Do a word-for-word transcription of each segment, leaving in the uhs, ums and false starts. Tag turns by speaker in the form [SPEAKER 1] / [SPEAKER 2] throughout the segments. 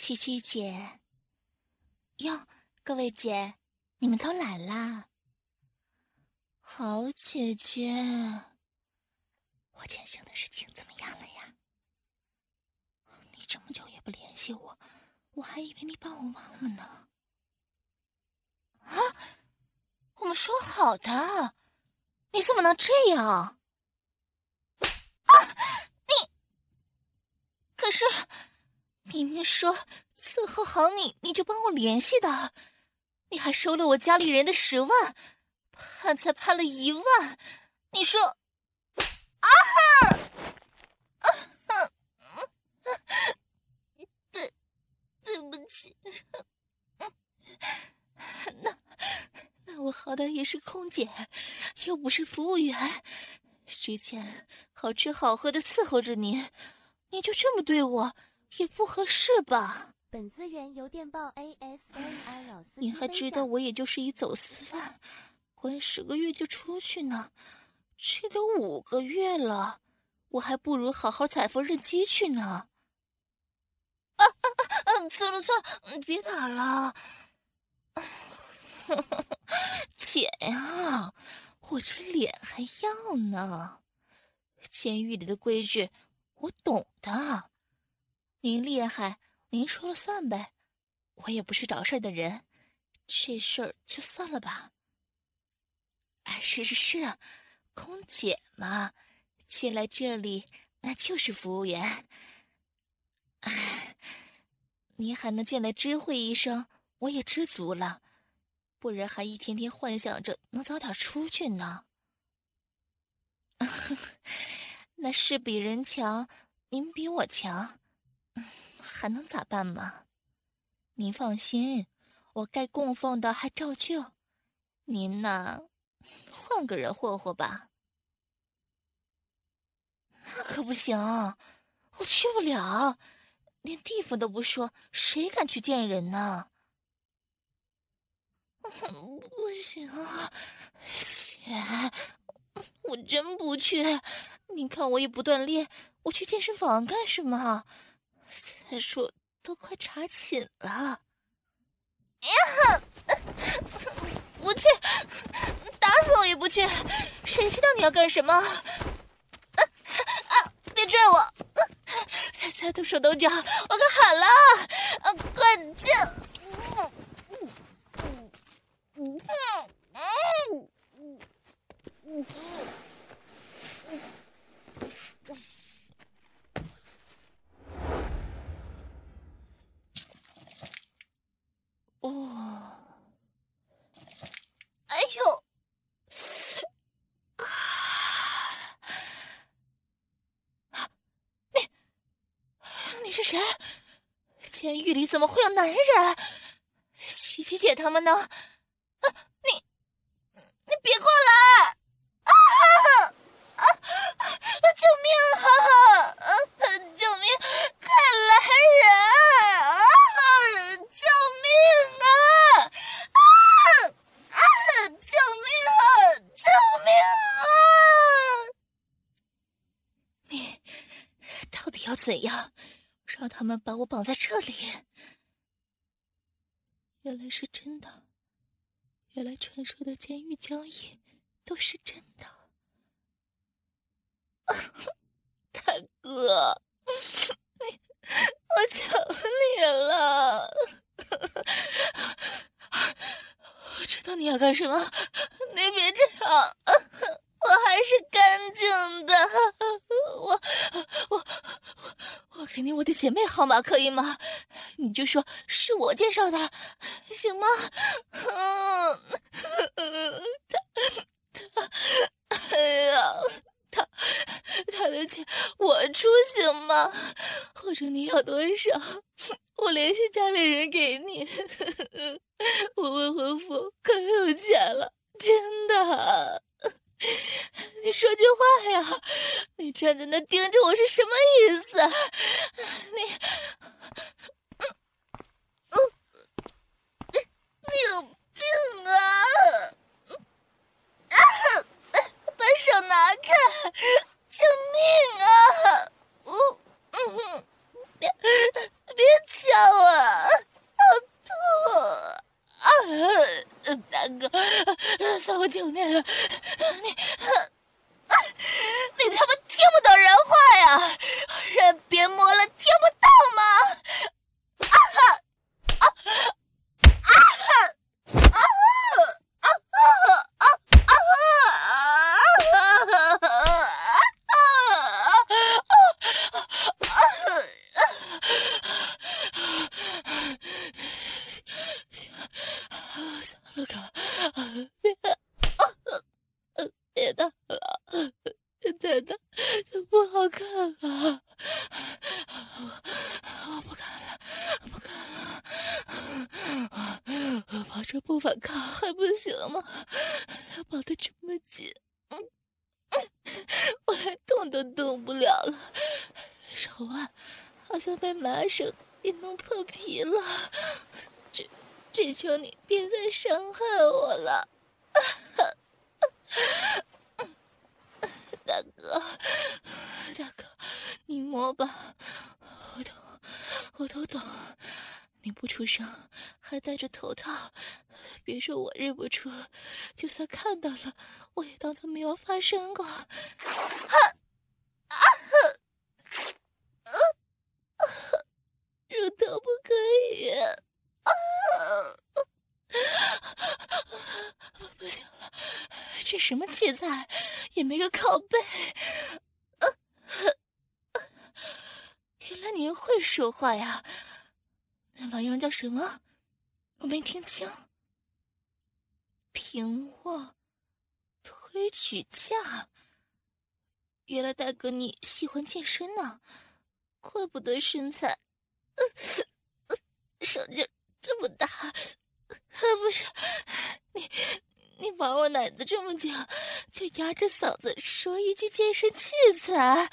[SPEAKER 1] 七七姐。哟，各位姐，你们都来啦。好姐姐，我前行的事情怎么样了呀？你这么久也不联系我，我还以为你把我忘了呢。啊，我们说好的，你怎么能这样？啊，你，可是明明说伺候好你，你就帮我联系的，你还收了我家里人的十万，判才判了一万，你说，啊哈，啊哈，对，对不起，那那我好歹也是空姐，又不是服务员，之前好吃好喝的伺候着你，你就这么对我，也不合适吧？
[SPEAKER 2] 本资源由电报 A S M R 老司机
[SPEAKER 1] 你还知道我也就是一走私犯，关十个月就出去呢，这都五个月了，我还不如好好踩缝纫机去呢。啊啊啊！错了错了，别打了。姐呀，我这脸还要呢。监狱里的规矩我懂的，您厉害，您说了算呗。我也不是找事儿的人，这事儿就算了吧。哎，是是是，空姐嘛，进来这里那就是服务员。哎，你还能进来知会一声，我也知足了，不然还一天天幻想着能早点出去呢。那事比人强，您比我强，还能咋办嘛？您放心，我该供奉的还照旧。您呢，换个人霍霍吧。那可不行，我去不了，连地方都不说，谁敢去见人呢？不行啊，姐，我真不去。你看我也不锻炼，我去健身房干什么？再说都快查寝了。呀，不去，打死我也不去！谁知道你要干什么？啊啊！别拽我！再再动手动脚，我可喊了！啊，管教！嗯嗯嗯哦，哎呦！你你是谁？监狱里怎么会有男人？琪琪姐他们呢？啊，你你别过来！啊啊啊！救命啊！啊，救命！快来人！啊，救命啊！啊啊！救命啊！救命啊！你到底要怎样，让他们把我绑在这里？原来是真的，原来传说的监狱交易都是真的。大哥，你，我求你了，我知道你要干什么，你别这样，我还是干净的，我我我我给你我的姐妹号码可以吗？你就说是我介绍的，行吗？嗯，他他，哎呀，他他的钱我出行吗？或者你要多少，我联系家里人给你。我未婚夫可有钱了，真的。你说句话呀！你站在那盯着我是什么意思？你，嗯嗯，你有病啊！啊！把手拿开！救命啊！我，嗯，别别掐我！ 求你了，你，你他妈听不懂人话呀？人别摸了，听不到吗？啊哈！啊啊啊啊啊啊乐哥，别，别打了，再打就不好看了。我不看了，不看了。我保证不反抗还不行吗？绑得这么紧，我连动都动不了了，手腕好像被麻绳给弄破皮了。这这求你别再伤害我了。大哥，大哥，你摸吧，我都我都懂。你不出声，还戴着头套，别说我认不出，就算看到了，我也当作没有发生过。啊啊！乳头不可以。啊！不行了，这什么器材，也没个靠背。原来您会说话呀？那玩意儿叫什么？我没听清。平卧推举架。原来大哥你喜欢健身呢，怪不得身材，呃呃、手劲这么大。不是，你你玩我奶子这么久，就压着嗓子说一句健身器材。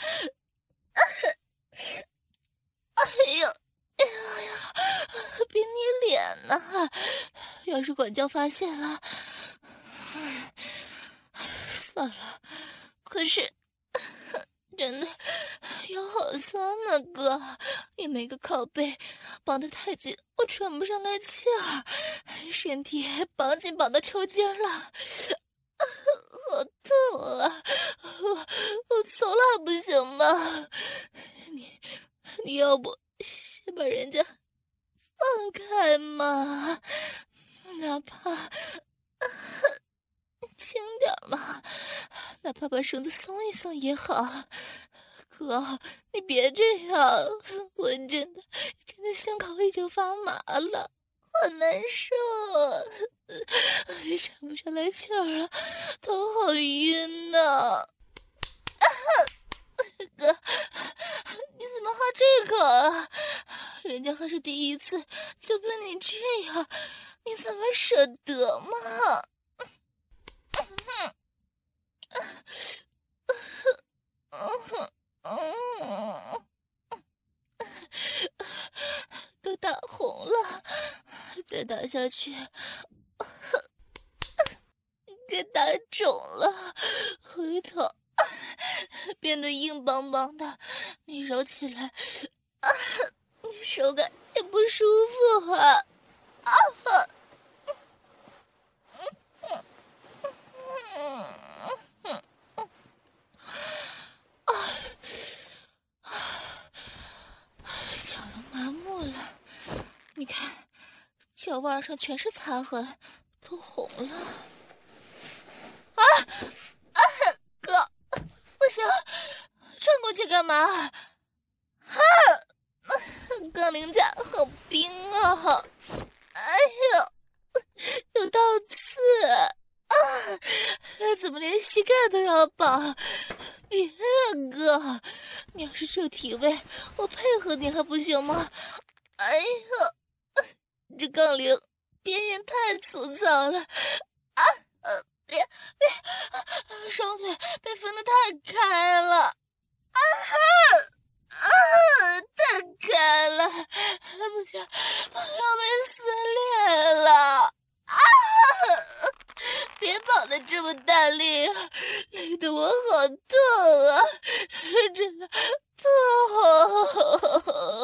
[SPEAKER 1] 哎呦哎呀，别捏脸呐！要是管教发现了，算了。可是真的腰好酸呢，哥，也没个靠背，绑得太紧，我喘不上来气儿，身体绑紧绑到抽筋了，好痛啊！我我走了还不行吗？你你要不先把人家放开嘛，哪怕轻点嘛，哪怕把绳子松一松也好。哥，你别这样，我真的真的胸口已经发麻了，好难受，喘不上来气儿了，头好晕呐。哥，你怎么好这口啊？人家还是第一次就被你这样，你怎么舍得嘛？都打红了，再打下去给打肿了，回头变得硬邦邦的，你揉起来啊，你手感也不舒服啊！啊！脚都麻木了，你看，脚腕上全是擦痕，都红了。啊啊！哥，不行，转过去干嘛？啊！杠铃架好冰啊！哎呦，有倒刺啊！怎么连膝盖都要绑？别啊，哥，你要是这体位，我配合你还不行吗？哎呦，这杠铃边缘太粗糙了啊！呃，别别，双腿被分得太开了啊！啊，太开了，不行，我要被撕裂了啊！别绑得这么大力，累得我好痛啊，真的痛！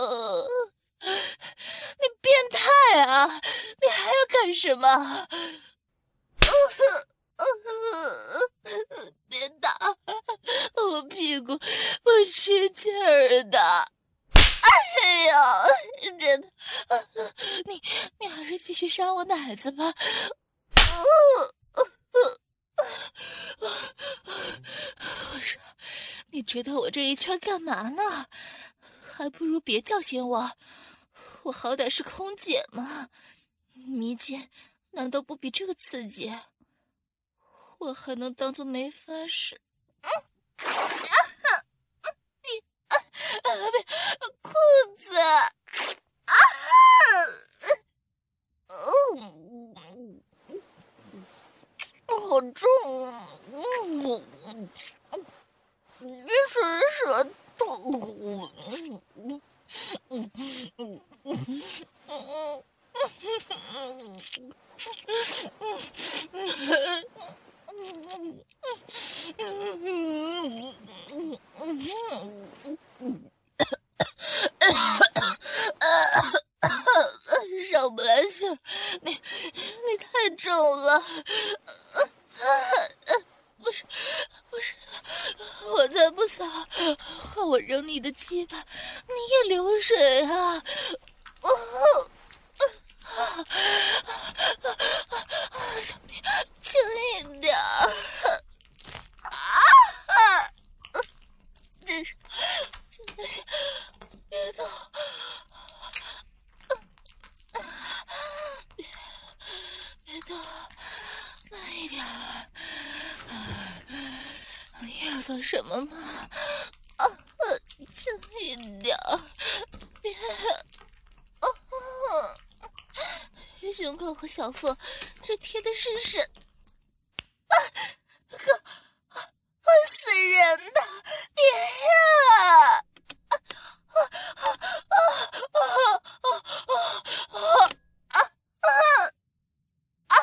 [SPEAKER 1] 你变态啊，你还要干什么？ 别打，我屁股不吃劲儿的。哎呀，真的，你你还是继续扇我奶子吧。我说，你知道我这一圈干嘛呢？还不如别叫醒我，我好歹是空姐嘛，迷奸难道不比这个刺激？我还能当做没发生。嗯啊你啊啊别裤子啊！嗯，好重，嗯，别伸舌头，嗯嗯嗯嗯嗯上不来气儿，你你太重了，不是不是，我才不撒，换我扔你的鸡巴，你也流水啊！哦。啊啊啊！求你轻一点儿！啊！真是，现在是别动，别别动，慢一点儿。你要做什么嘛？啊，轻一点儿，别。哦。胸口和小腹，这贴的是什？啊，可会死人的！别呀！啊啊啊啊啊啊啊啊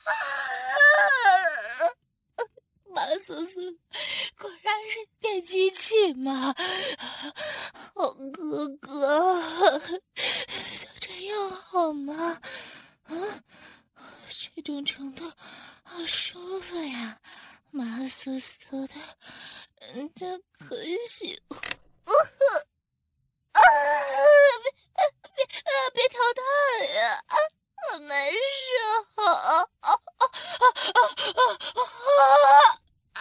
[SPEAKER 1] 啊！马苏苏，果然是电击器嘛！好哥哥，就这样好吗？啊，这种程度好舒服呀，麻酥酥的，人家可喜欢。啊！别别啊！别挑蛋呀！啊，好难受！啊啊啊啊啊啊啊！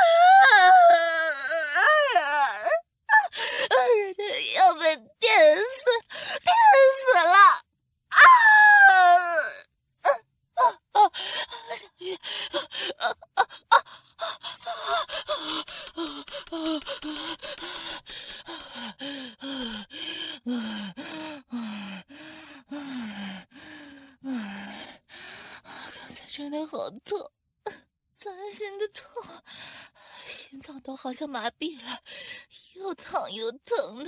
[SPEAKER 1] 啊！人家要被电死，电死了！啊！啊啊啊！小玉，啊啊啊啊刚才真的好痛，钻心的痛，心脏都好像麻痹了，又烫又疼的。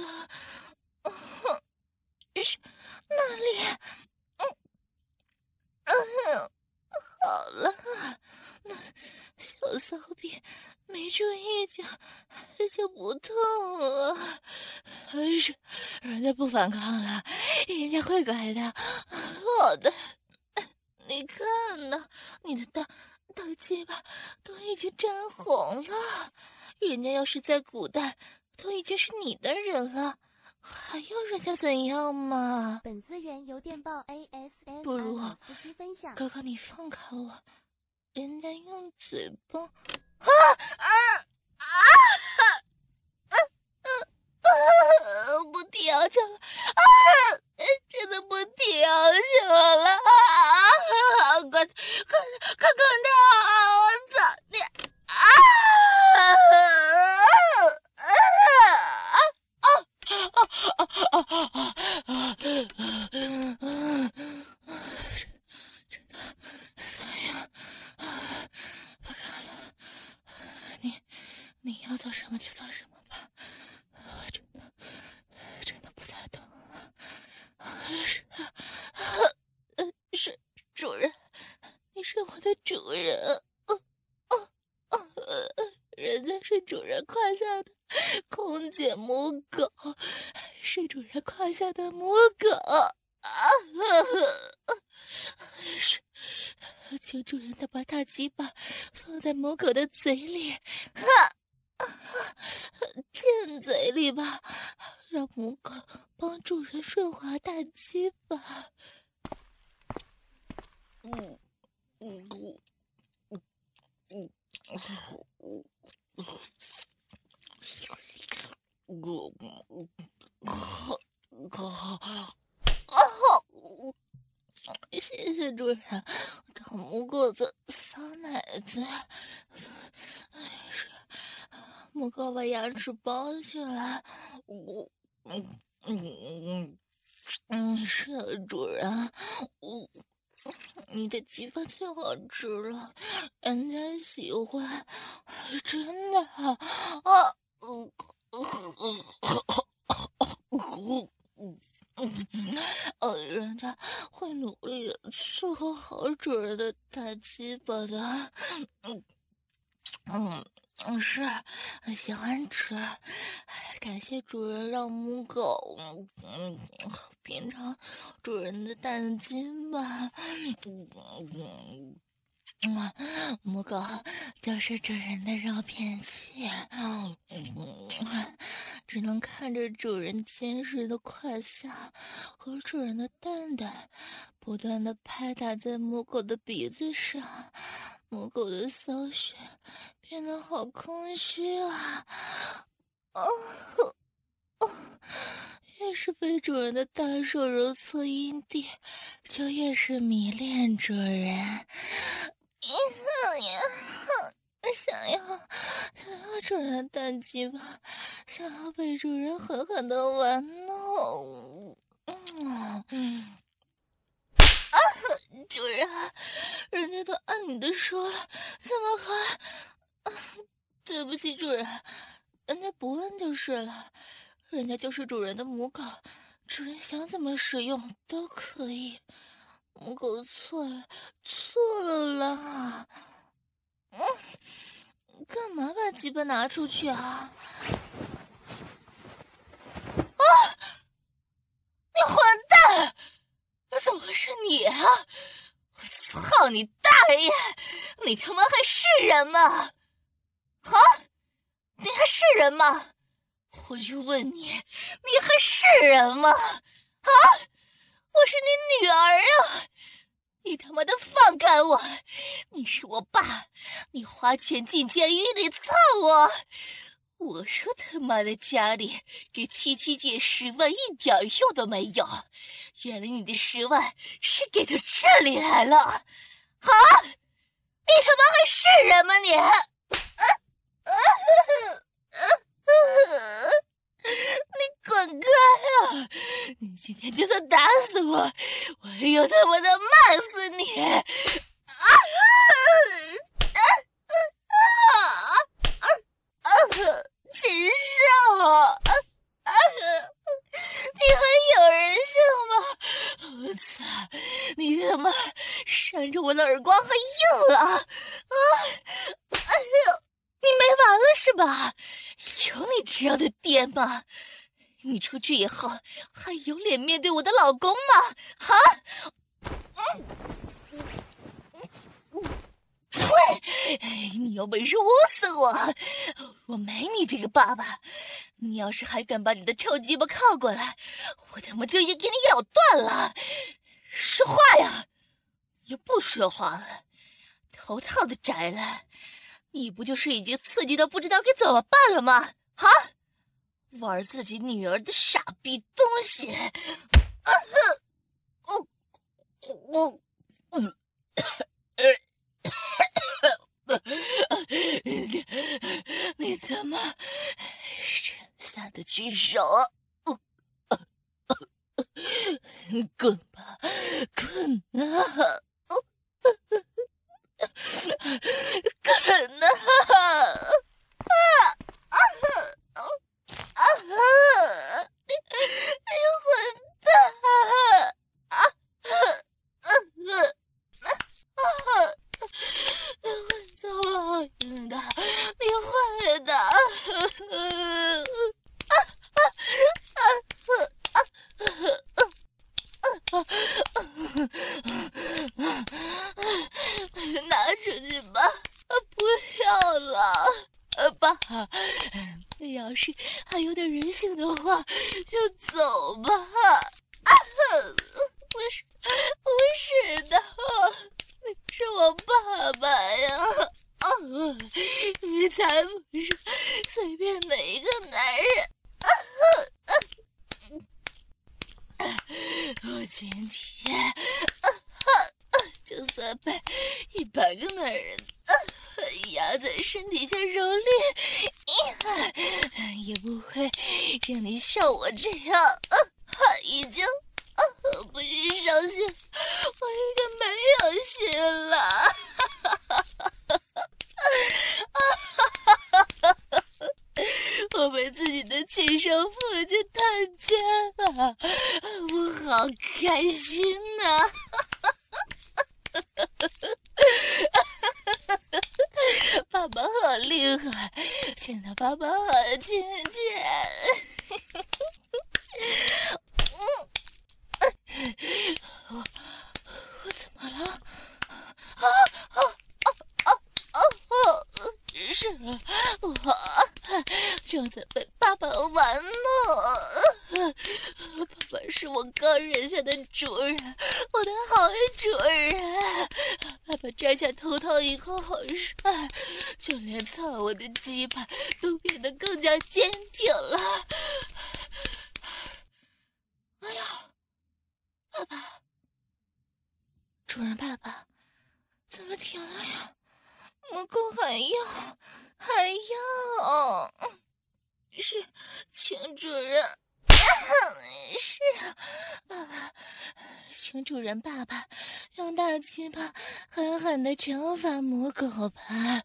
[SPEAKER 1] 是哪里？嗯嗯，好了，那小骚逼没注意就就不痛了。是，人家不反抗了，人家会改的。好的，你看呢，你的大大鸡巴都已经沾红了，人家要是在古代，都已经是你的人了。还要人家怎样嘛？
[SPEAKER 2] 本资源由电报 A S M
[SPEAKER 1] 不如
[SPEAKER 2] 司机分享。
[SPEAKER 1] 哥哥，你放开我，人家用嘴巴。啊啊啊！啊啊啊！不调教了啊！真的不调教了啊！快快快滚掉！我操你！啊！真的怎样？不看了，你你要做什么就做什么吧，我真的真的不再等了。是，呃，是主人，你是我的主人。呃呃呃，人家是主人胯下的空姐母狗，是主人胯下的母狗。啊，是求主人的把大鸡巴放在母狗的嘴里，啊啊，进嘴里吧，让母狗帮主人润滑大鸡巴。嗯嗯嗯嗯谢谢主人，给母狗子撒奶子。是，母狗把牙齿包起来。我，嗯嗯嗯嗯，是主人，我。你的鸡巴最好吃了，人家喜欢，真的啊！嗯嗯嗯，呃，人家会努力伺候好主人的大鸡巴的。嗯嗯嗯，是喜欢吃，感谢主人让母狗嗯嗯品尝主人的大鸡巴。嗯嗯嗯，母狗就是主人的肉片器，嗯，只能看着主人坚实的胯下和主人的蛋蛋不断的拍打在母狗的鼻子上，母狗的骚穴变得好空虚啊！哦哦，越是被主人的大手揉搓阴蒂，就越是迷恋主人。想要想要主人的大鸡巴，想要被主人狠狠的玩弄。嗯嗯啊，主人，人家都按你的说了，怎么还？啊，对不起，主人，人家不问就是了，人家就是主人的母狗，主人想怎么使用都可以。母狗错了，错了啦！嗯。干嘛把鸡巴拿出去啊？啊！你混蛋！怎么会是你啊？我操你大爷！你他妈还是人吗？啊？你还是人吗？我就问你，你还是人吗？啊！我是你女儿啊！你他妈的放开我！你是我爸，你花钱进监狱里操我！我说他妈的家里给七七姐十万一点用都没有，原来你的十万是给到这里来了！啊！你他妈还是人吗你？啊啊啊啊你滚开啊！你今天就算打死我，我也要他妈的骂死你！啊啊啊啊啊啊！禽兽！啊啊！你还有人性吗？我操！你他妈扇着我的耳光还硬了！啊！哎呦！你没完了是吧？有你这样的爹吗？你出去以后还有脸面对我的老公吗？啊！嗯，呸！你有本事捂死我！我没你这个爸爸！你要是还敢把你的臭鸡巴靠过来，我他妈就也给你咬断了！说话呀！又不说话了，头套都摘了！你不就是已经刺激到不知道该怎么办了吗？啊！玩自己女儿的傻逼东西！啊！我我嗯。你你他妈真下得去手！滚吧，滚啊！滚啊！啊啊啊啊！你你混蛋！啊啊啊啊！你会遭报应的，你会的！啊啊啊啊啊啊！ 要是还有点人性的话，就走吧。啊，不是，不是的，你是我爸爸呀！啊，你才不是随便哪一个男人。啊啊、我今天、啊啊、就算被一百个男人、啊、压在身体下蹂躏、啊，也不会让你像我这样、啊、已经、啊、不是伤心，我已经没有心了。我被自己的亲生父亲探监了，我好开心呐、啊！爸爸好厉害，见到爸爸好亲切。我我怎么了？啊啊啊啊啊！是我正在被爸爸玩弄。爸爸是我刚认下的主人，我的好主人。爸爸摘下头套以后好帅，就连操我的鸡巴都变得更加坚挺了。哎呀，爸爸，主人爸爸，怎么停了呀？母狗还要，还要，是，请主人，是爸爸，请主人爸爸用大鸡巴狠狠地惩罚母狗吧。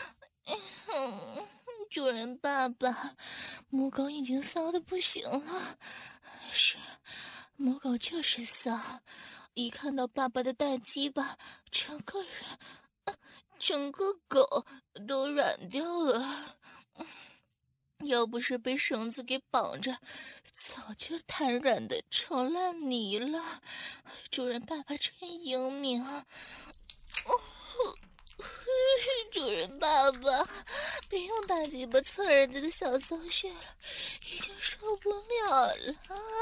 [SPEAKER 1] 主人爸爸，母狗已经骚得不行了。是，母狗就是骚，一看到爸爸的大鸡巴，整个人。整个狗都软掉了，要不是被绳子给绑着，早就瘫软的成烂泥了。主人爸爸真英明。哦，主人爸爸，别用大鸡巴蹭人家的小骚穴了，已经受不了了。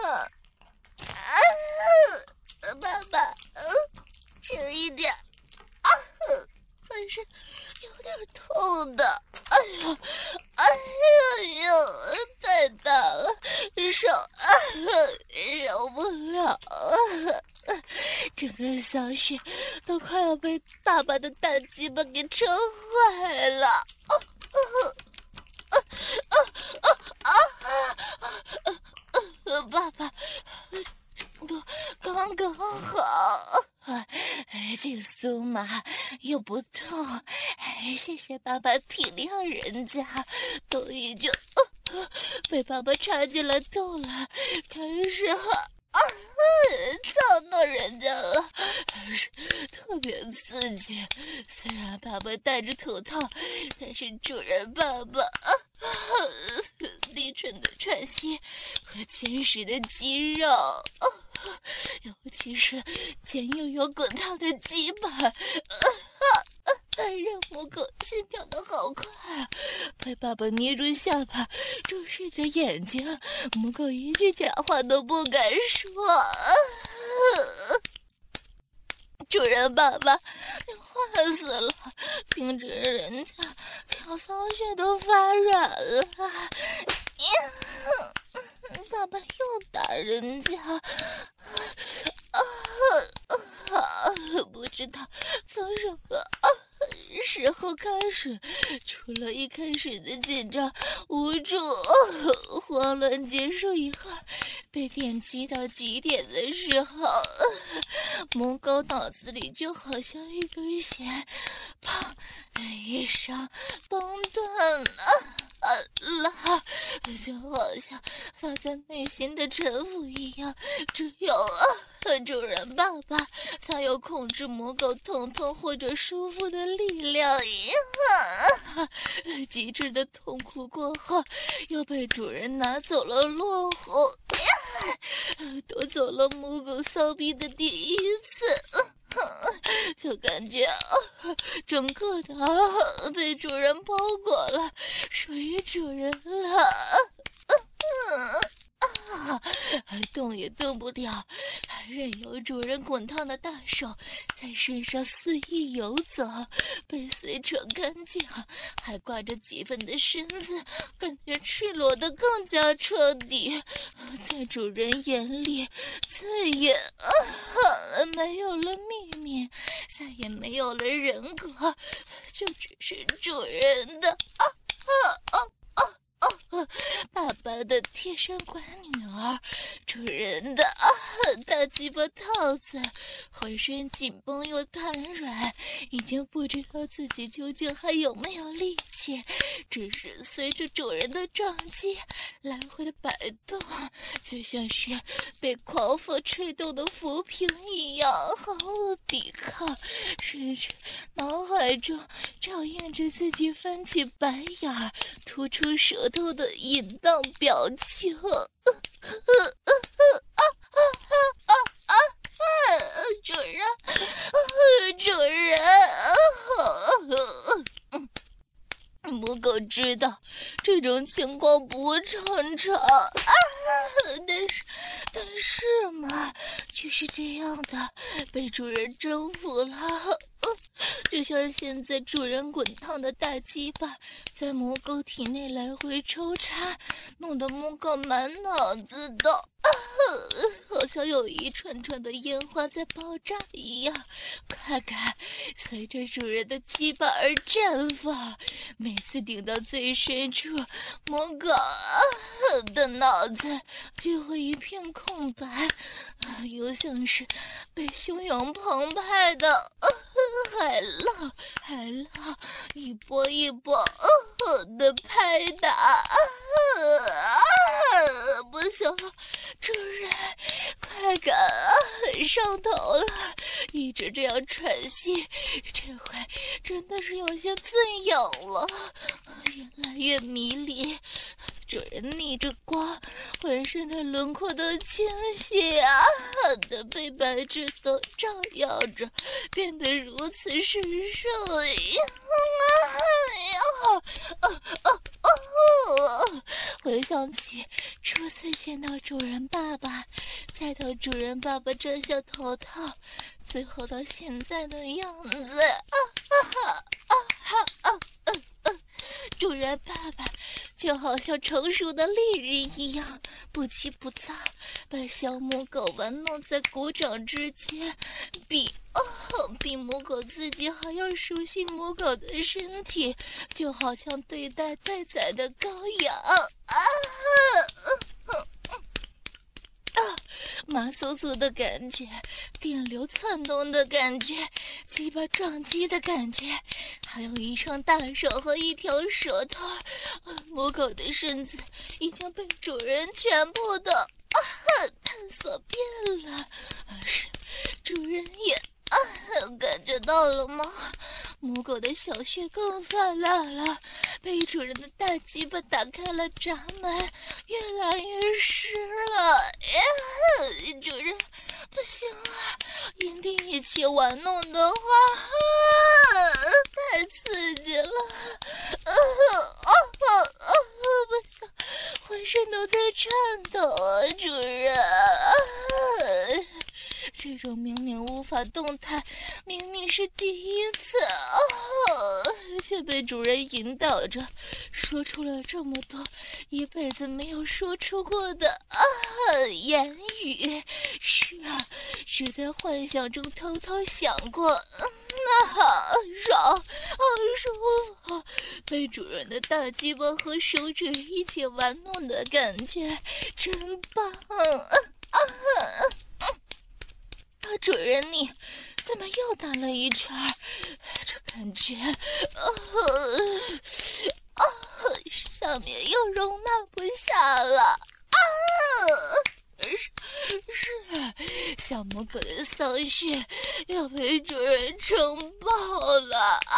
[SPEAKER 1] 啊，爸爸，嗯，轻一点。啊，还是有点痛的。哎呀，哎呀呀，太大了，受啊受不了了，整个骚穴都快要被爸爸的大鸡巴给撑坏了。啊啊啊啊啊啊啊！爸爸，都刚刚好。紧酥麻又不痛，谢谢爸爸体谅人家，都已经、呃、被爸爸插进来动了，开始啊操弄人家了，是特别刺激。虽然爸爸戴着头套，但是主人爸爸啊低沉的喘息和坚实的肌肉、啊，尤其是尖又有滚烫的鸡巴，啊啊啊、让母狗心跳得好快啊！被爸爸捏住下巴，注视着眼睛，母狗一句假话都不敢说。啊、主人爸爸，你坏死了！盯着人家小骚穴都发软了。爸爸又打人家，啊啊！不知道从什么啊时候开始，除了一开始的紧张、无助、慌乱结束以后，被电击到极点的时候，母狗脑子里就好像一根弦，砰的一声崩断了。啊啦，就好像他在内心的臣服一样，只有啊主人爸爸才有控制母狗疼痛或者舒服的力量一样。啊，极致的痛苦过后，又被主人拿走了落红，夺走了母狗骚逼的第一次。 就感觉、啊、整个的、啊、被主人包裹了，属于主人了。啊，动也动不了，任由主人滚烫的大手在身上肆意游走，被撕扯干净，还挂着几分的身子，感觉赤裸的更加彻底。在主人眼里，再也、啊、没有了秘密，再也没有了人格，就只是主人的啊啊啊啊！哦，爸爸的贴身乖女儿，主人的啊大鸡巴套子，浑身紧绷又瘫软，已经不知道自己究竟还有没有力气，只是随着主人的撞击来回的摆动，就像是被狂风吹动的浮萍一样，毫无抵抗，甚至脑海中照映着自己翻起白眼，突出舌头的淫荡表情。主人，主人，母狗知道这种情况不正常，啊、但是但是嘛，就是这样的被主人征服了。呃、就像现在主人滚烫的大鸡巴在母狗体内来回抽插，弄得母狗满脑子的、啊、好像有一串串的烟花在爆炸一样，快感随着主人的鸡巴而绽放，每次顶到最深处，母狗、啊、的脑子就会一片空白，啊、又像是被汹涌澎湃的、啊、海浪海浪一波一波、啊、的拍打，啊啊、不行了，主人快感啊上头了，一直这样喘息，这回真的是有些醉氧了，越来越迷离。主人逆着光，浑身的轮廓都清晰啊的被白炽灯照耀着，变得如此神圣。哎呀，啊啊啊！回想起初次见到主人爸爸，再到主人爸爸摘下头套，最后到现在的样子，啊啊啊啊啊啊啊！主人爸爸就好像成熟的丽人一样，不急不躁，把小母狗玩弄在鼓掌之间，比哦，比母狗自己还要熟悉母狗的身体，就好像对待待宰的羔羊啊！啊，麻酥酥的感觉，电流窜动的感觉，鸡巴撞击的感觉，还有一双大手和一条舌头。母狗的身子已经被主人全部的啊探索遍了，是主人也啊感觉到了吗？母狗的小穴更泛滥了，被主人的大鸡巴打开了闸门，越来越湿了。呀，主人，不行啊！阴蒂一起玩弄的话，啊、太刺激了！啊啊啊！不行，浑身都在颤抖啊，主人！啊这种明明无法动弹，明明是第一次啊，却被主人引导着说出了这么多一辈子没有说出过的啊言语。是啊，是在幻想中偷偷想过，那好爽，好舒服，被主人的大鸡巴和手指一起玩弄的感觉真棒啊啊啊！主人，你怎么又打了一圈？这感觉，呃，啊，下面又容纳不下了啊！是是，小母狗的骚穴要被主人撑爆了啊！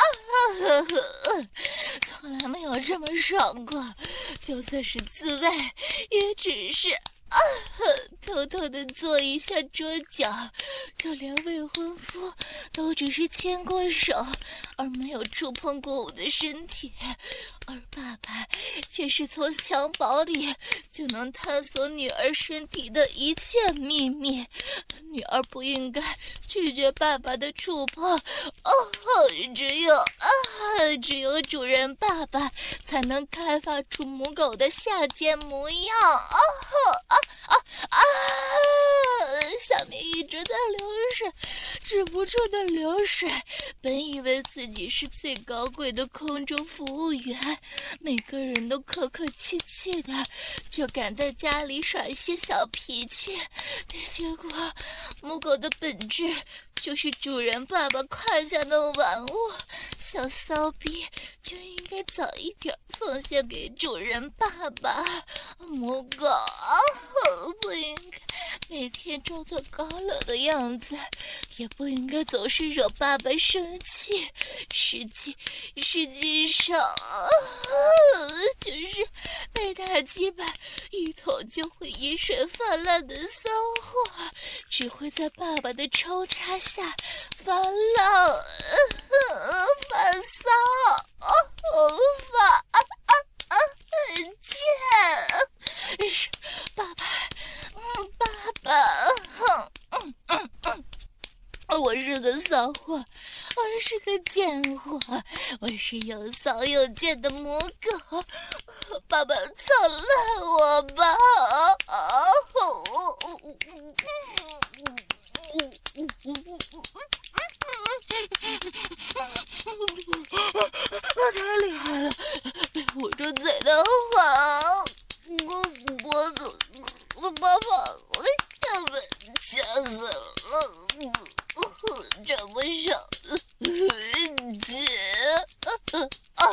[SPEAKER 1] 从来没有这么爽过，就算是滋味，也只是。啊， 偷偷的坐一下桌角，就连未婚夫都只是牵过手，而没有触碰过我的身体，而爸爸却是从襁褓里就能探索女儿身体的一切秘密。女儿不应该拒绝爸爸的触碰，哦，只有啊，只有主人爸爸才能开发出母狗的下贱模样。啊啊啊啊！下面一直在流水，止不住的流水。本以为自己是最高贵的空中服务员，每个人都客客气气的，就敢在家里耍一些小脾气。结果，母狗的本质就是主人爸爸胯下的玩物，小骚逼就应该早一点奉献给主人爸爸。母狗不应该每天装作高冷的样子，也不应该总是惹爸爸生气。实际实际上，就是被大鸡巴一捅就会饮水泛滥的骚货，只会在爸爸的抽插下发浪、发骚、发啊啊啊贱！是爸爸，嗯，爸爸，嗯嗯嗯。我是个骚货，我是个贱货，我是又骚又贱的母狗，爸爸操烂我吧！我太厉害了，被捂住嘴的话，我我怎我爸爸要被掐死了。这么少钱啊！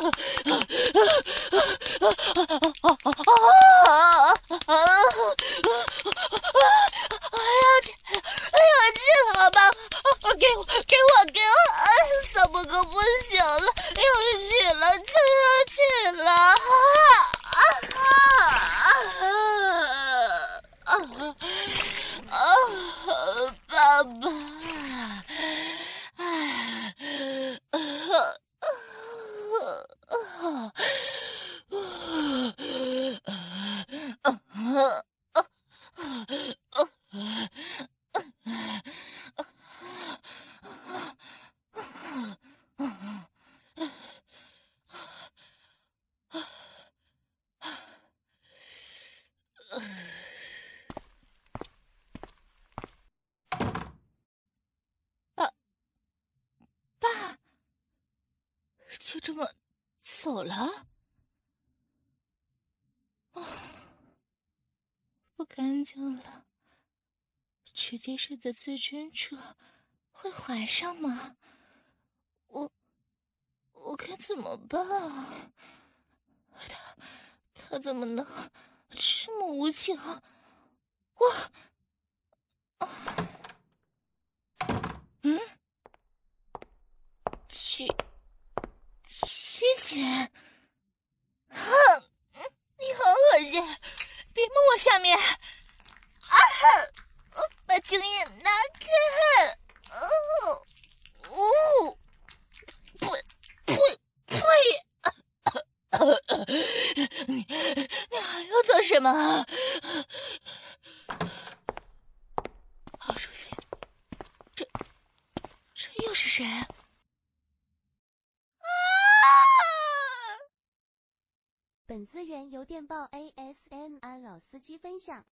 [SPEAKER 1] 要进，要进了吧！给我，给我，给我！小母狗不行了，要去了，就要去了！啊啊啊啊！爸爸。就这么走了？哦，不干净了，直接射在最深处，会怀上吗？我我该怎么办啊？他他怎么能这么无情？我啊，嗯，七七姐。哼，你很恶心，别摸我下面！啊，把精液拿开！哦，哦，呸呸呸！你你还要做什么？好熟悉，这这又是谁？
[SPEAKER 2] 本资源由电报 A S M R 老司机分享。